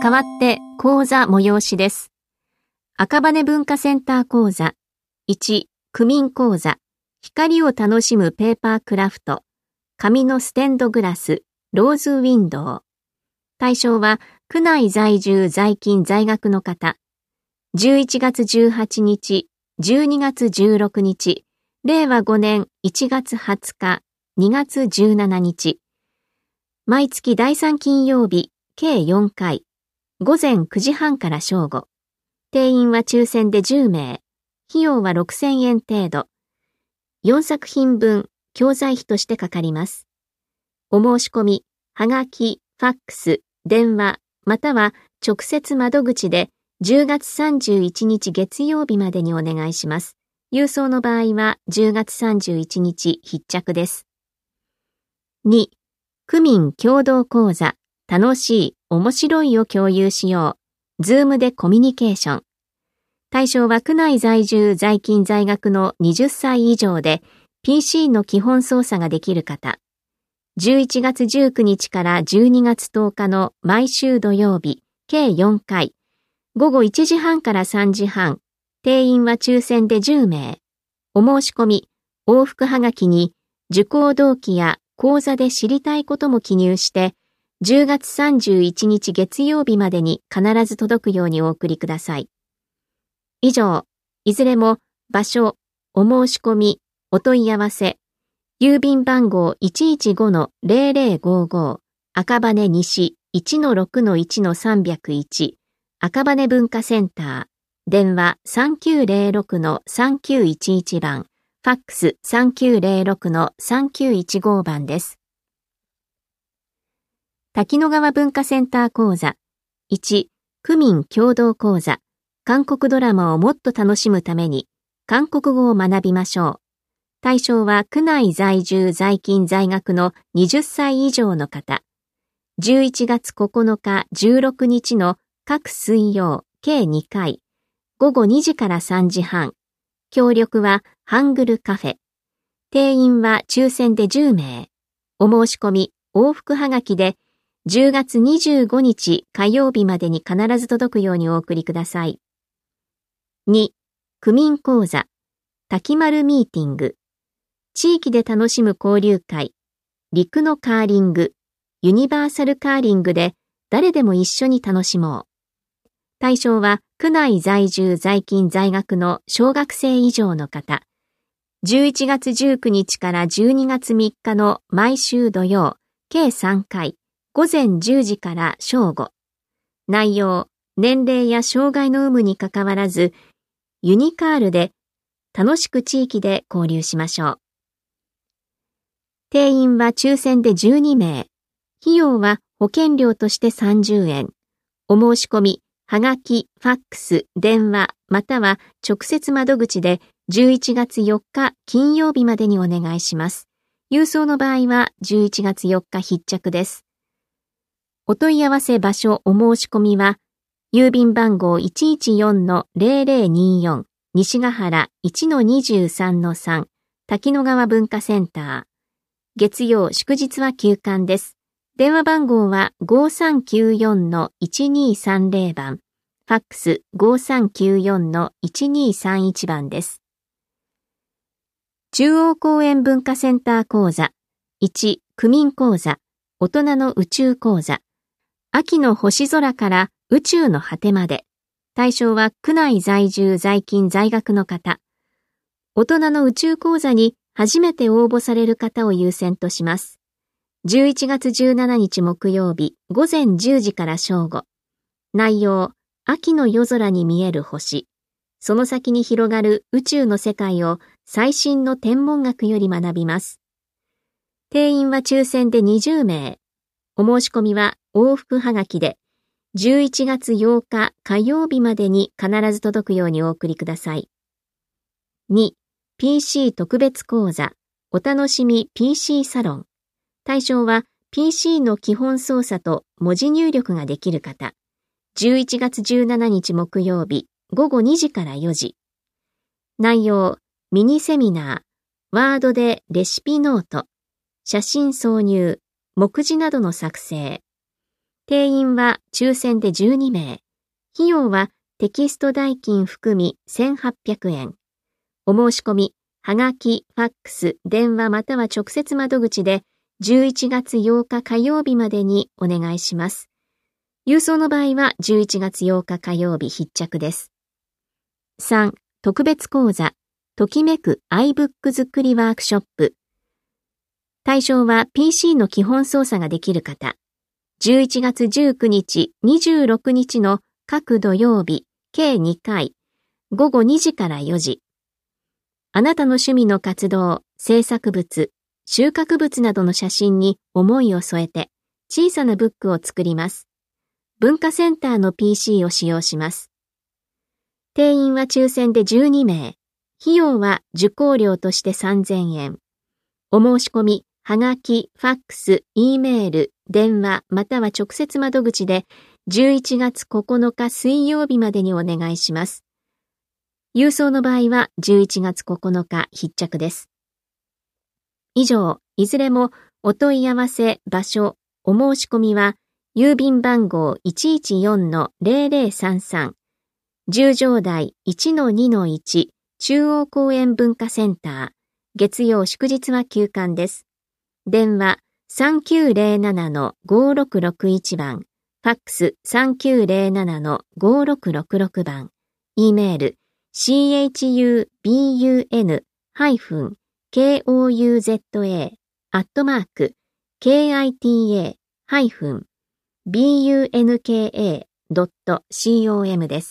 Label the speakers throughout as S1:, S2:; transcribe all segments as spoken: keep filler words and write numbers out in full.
S1: 代わって講座催しです。赤羽文化センター講座いち、区民講座、光を楽しむペーパークラフト、紙のステンドグラス、ローズウィンドウ。対象は区内在住在勤在学の方。じゅういちがつじゅうはちにち、じゅうにがつじゅうろくにち、れいわごねんいちがつはつか、にがつじゅうしちにち。毎月だいさん金曜日、計よんかい。午前くじはんから正午。定員は抽選でじゅうめい。費用はろくせんえん程度。よんさくひんぶん、教材費としてかかります。お申し込み、はがき、ファックス、電話、または直接窓口でじゅうがつさんじゅういちにち月曜日までにお願いします。郵送の場合はじゅうがつさんじゅういちにち必着です。に、区民共同講座、楽しい、面白いを共有しよう。ズームでコミュニケーション。対象は区内在住在勤在学のはたち以上で ピーシー の基本操作ができる方。じゅういちがつじゅうくにちからじゅうにがつとおかの毎週土曜日、計よんかい。午後いちじはんからさんじはん。定員は抽選でじゅうめい。お申し込み、往復はがきに受講動機や講座で知りたいことも記入して、じゅうがつさんじゅういちにち月曜日までに必ず届くようにお送りください。以上、いずれも場所、お申し込み、お問い合わせ、郵便番号 いちいちごのぜろぜろごご 赤羽西 いちのろくのいちのさんぜろいち 赤羽文化センター、電話 さんきゅうぜろろくのさんきゅういちいち 番、ファックス さんきゅうぜろろくのさんきゅういちご 番です。滝野川文化センター講座いち、区民共同講座、韓国ドラマをもっと楽しむために韓国語を学びましょう。対象は区内在住在勤在学のはたち以上の方。じゅういちがつここのかじゅうろくにちの各水曜計にかい。午後にじからさんじはん。協力はハングルカフェ。定員は抽選でじゅうめい。お申し込み、往復はがきでじゅうがつにじゅうごにち火曜日までに必ず届くようにお送りください。に、区民講座、滝丸ミーティング。地域で楽しむ交流会、陸のカーリング、ユニバーサルカーリングで誰でも一緒に楽しもう。対象は区内在住在勤在学の小学生以上の方。じゅういちがつじゅうくにちからじゅうにがつみっかの毎週土曜、計さんかい、午前じゅうじから正午。内容、年齢や障害の有無にかかわらず、ユニカールで楽しく地域で交流しましょう。定員は抽選でじゅうにめい。費用は保険料としてさんじゅうえん。お申し込み、はがき、ファックス、電話、または直接窓口でじゅういちがつよっか金曜日までにお願いします。郵送の場合はじゅういちがつよっか必着です。お問い合わせ場所お申し込みは、郵便番号 いちいちよんのぜろぜろによん 西ヶ原 いちのにじゅうさんのさん 滝野川文化センター。月曜祝日は休館です。電話番号は ごさんきゅうよんのいちにさんぜろ 番。ファックス ごさんきゅうよんのいちにさんいち 番です。中央公園文化センター講座いち、区民講座、大人の宇宙講座。秋の星空から宇宙の果てまで。対象は区内在住在勤在学の方。大人の宇宙講座に初めて応募される方を優先とします。じゅういちがつじゅうしちにち木曜日、午前じゅうじから正午。内容、秋の夜空に見える星。その先に広がる宇宙の世界を最新の天文学より学びます。定員は抽選でにじゅうめい。お申し込みは往復はがきで、じゅういちがつようか火曜日までに必ず届くようにお送りください。に、ピーシー 特別講座、お楽しみ ピーシー サロン。対象は ピーシー の基本操作と文字入力ができる方。じゅういちがつじゅうしちにち木曜日、午後にじからよじ。内容、ミニセミナー、ワードでレシピノート、写真挿入、目次などの作成。 定員は抽選でじゅうにめい。費用はテキスト代金含みせんはっぴゃくえん。お申し込み、はがき、ファックス、電話または直接窓口でじゅういちがつようか火曜日までにお願いします。郵送の場合はじゅういちがつようか火曜日必着です。さん、特別講座、ときめく iBook 作りワークショップ。対象は ピーシー の基本操作ができる方。じゅういちがつじゅうくにち、にじゅうろくにちの各土曜日、計にかい、ごごにじからよじ。あなたの趣味の活動、制作物、収穫物などの写真に思いを添えて、小さなブックを作ります。文化センターの ピーシー を使用します。定員は抽選でじゅうにめい。費用は受講料としてさんぜんえん。お申し込み、はがき、ファックス、Eメール、電話または直接窓口でじゅういちがつここのか水曜日までにお願いします。郵送の場合はじゅういちがつここのか必着です。以上、いずれもお問い合わせ、場所、お申し込みは郵便番号 いちいちよんのゼロゼロさんさん、十条台 いちのにのいち 中央公園文化センター、月曜祝日は休館です。電話 さんきゅうゼロななのごろくろくいち 番、ファックス さんきゅうゼロななのごろくろくろく 番、Eメール チャブン ハイフン コウザ アットマーク キタ ハイフン ビンカ ドット コム です。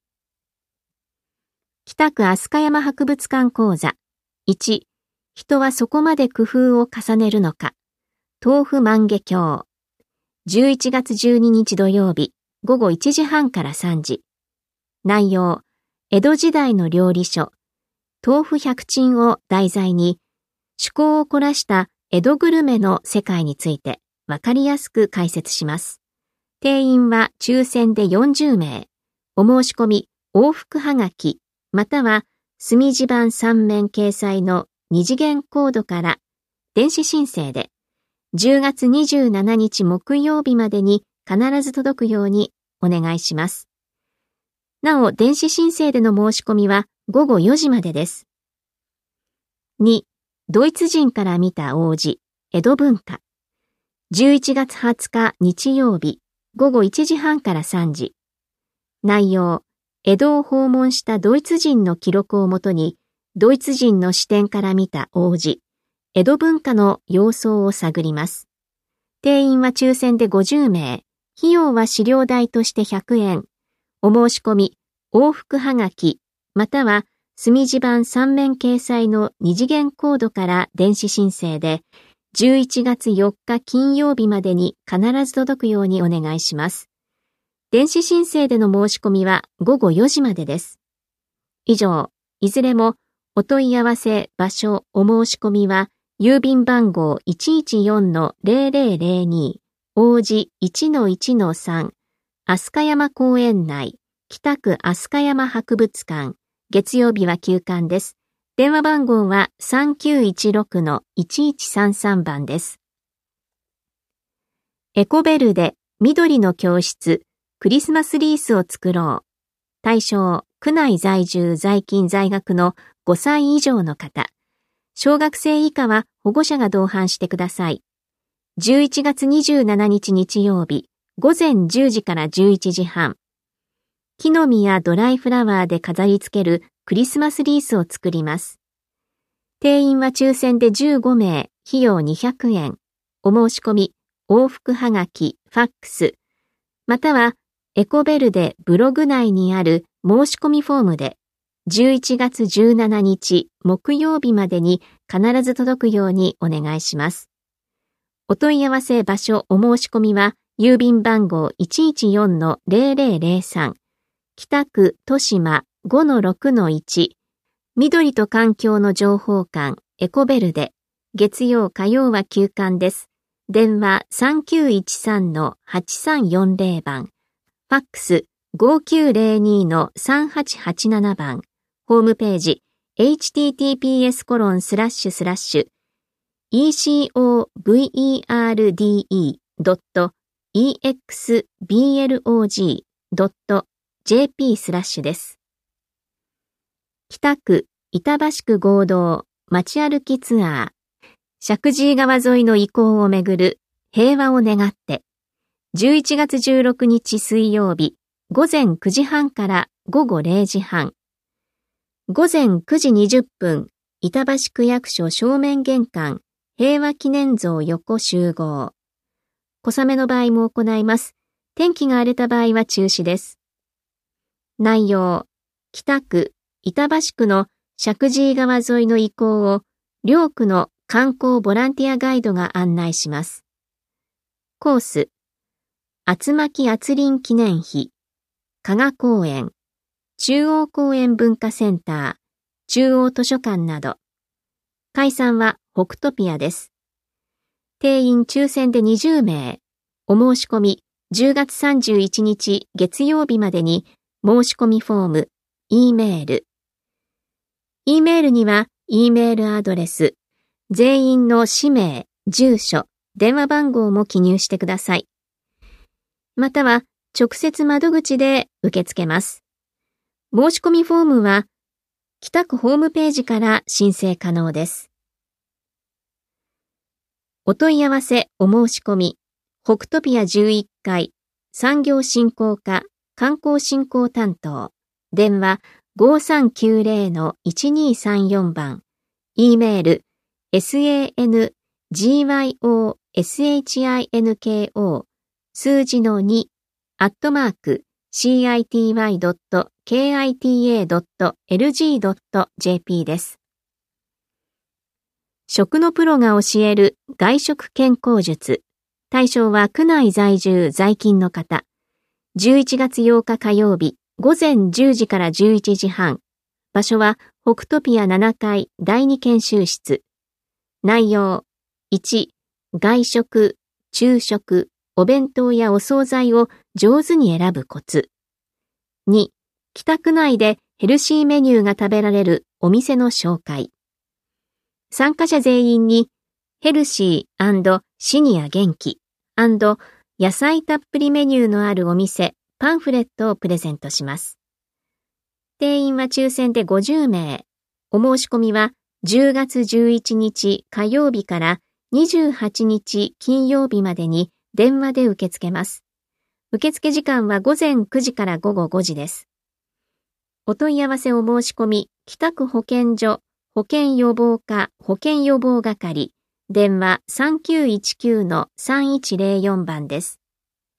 S1: 北区飛鳥山博物館講座。いち、人はそこまで工夫を重ねるのか。豆腐万華鏡。じゅういちがつじゅうににち土曜日、ごごいちじはんからさんじ。内容、江戸時代の料理書、豆腐百珍を題材に、趣向を凝らした江戸グルメの世界について、わかりやすく解説します。定員は抽選でよんじゅうめい。お申し込み、往復はがき、または墨字版さんめん掲載の二次元コードから電子申請でじゅうがつにじゅうしちにち木曜日までに必ず届くようにお願いします。なお、電子申請での申し込みはごごよじまでです。に、ドイツ人から見た王子、江戸文化。じゅういちがつはつか日曜日、ごごいちじはんからさんじ。内容、江戸を訪問したドイツ人の記録をもとに、ドイツ人の視点から見た王子、江戸文化の様相を探ります。定員は抽選でごじゅうめい、費用は資料代としてひゃくえん。お申し込み、往復はがき、または墨字版さんめん掲載の二次元コードから電子申請で、じゅういちがつよっか金曜日までに必ず届くようにお願いします。電子申請での申し込みはごごよじまでです。以上、いずれもお問い合わせ、場所、お申し込みは郵便番号 いちいちよんのゼロゼロゼロに 王子 いちのいちのさん 飛鳥山公園内、北区飛鳥山博物館、月曜日は休館です。電話番号は さんきゅういちろくのいちいちさんさん 番です。エコベルデ緑の教室クリスマスリースを作ろう。対象、区内在住在勤在学のごさい以上の方。小学生以下は保護者が同伴してください。じゅういちがつにじゅうしちにち日曜日、ごぜんじゅうじからじゅういちじはん。木の実やドライフラワーで飾り付けるクリスマスリースを作ります。定員は抽選でじゅうごめい、費用にひゃくえん。お申し込み、往復はがき、ファックス、またはエコベルデブログ内にある申し込みフォームでじゅういちがつじゅうしちにち木曜日までに必ず届くようにお願いします。お問い合わせ場所お申し込みは郵便番号 いちいちよんのゼロゼロゼロさん 北区豊島 ごのろくのいち 緑と環境の情報館エコベルデ月曜火曜は休館です。電話 さんきゅういちさんのはちさんよんゼロ 番ファックス ごきゅうゼロにのさんはちはちなな 番、ホームページ エイチティーティーピーエスコロンスラッシュスラッシュイーシーオーブイイーアールディーイードットイーエックスビーエルオージードットジェーピー スラッシュです。北区板橋区合同街歩きツアー、石神井川沿いの遺構をめぐる平和を願って、じゅういちがつじゅうろくにち水曜日、午前くじはんから午後れいじはん、午前くじにじゅっぷん、板橋区役所正面玄関平和記念像横集合。小雨の場合も行います。天気が荒れた場合は中止です。内容、北区、板橋区の石神井川沿いの遺構を両区の観光ボランティアガイドが案内します。コース、厚巻厚林記念碑、加賀公園、中央公園文化センター、中央図書館など。開催は北トピアです。定員抽選でにじゅうめい。お申し込みじゅうがつさんじゅういちにち月曜日までに申し込みフォーム、E メール。E メールには E メールアドレス、全員の氏名、住所、電話番号も記入してください。または直接窓口で受け付けます。申し込みフォームは北区ホームページから申請可能です。お問い合わせお申し込み、北トピアじゅういっかい、産業振興課、観光振興担当、電話 ごさんきゅうぜろのいちにさんよん 番、E メール、sangyoshinko、数字のに、アットマーク、シーアイティーワイドットケーアイティーエードットエルジードットジェーピー です。食のプロが教える外食健康術。対象は区内在住在勤の方。じゅういちがつようか火曜日、午前じゅうじからじゅういちじはん。場所は北トピアななかいだいに研修室。内容。いち、外食、昼食、お弁当やお惣菜を上手に選ぶコツ。に、北区内でヘルシーメニューが食べられるお店の紹介。参加者全員にヘルシー&シニア元気&野菜たっぷりメニューのあるお店パンフレットをプレゼントします。定員は抽選でごじゅうめい。お申し込みはじゅうがつじゅういちにち火曜日からにじゅうはちにち金曜日までに電話で受け付けます。受付時間はごぜんくじからごごごじです。お問い合わせお申し込み、北区保健所保健予防課保健予防係、電話 さんきゅういちきゅうのさんいちぜろよん 番です。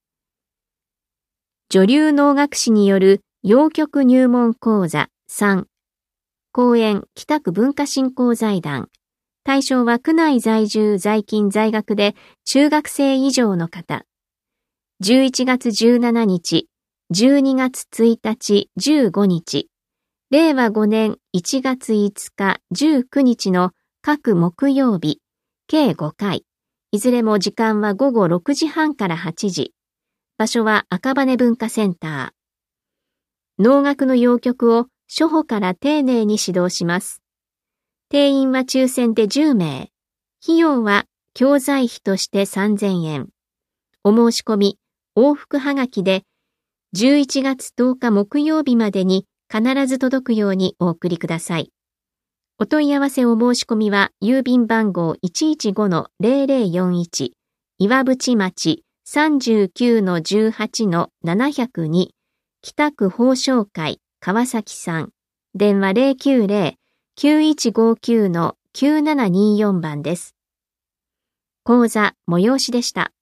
S1: 女流能楽師による洋曲入門講座さん、公演北区文化振興財団。対象は区内在住在勤在学で中学生以上の方。じゅういちがつじゅうしちにち、じゅうにがつついたちじゅうごにち、れいわごねんいちがついつかじゅうくにちの各木曜日、計ごかい。いずれも時間はごごろくじはんからはちじ。場所は赤羽文化センター。能楽の謡曲を初歩から丁寧に指導します。定員は抽選でじゅうめい。費用は教材費としてさんぜんえん。お申し込み、往復はがきでじゅういちがつとおか木曜日までに必ず届くようにお送りください。お問い合わせお申し込みは郵便番号 いちいちごのぜろぜろよんいち 岩淵町 さんじゅうきゅうのじゅうはちのななひゃくに 北区宝生会川崎さん、電話 ゼロきゅうゼロ きゅういちごきゅうのきゅうななにーよん 番です。講座催しでした。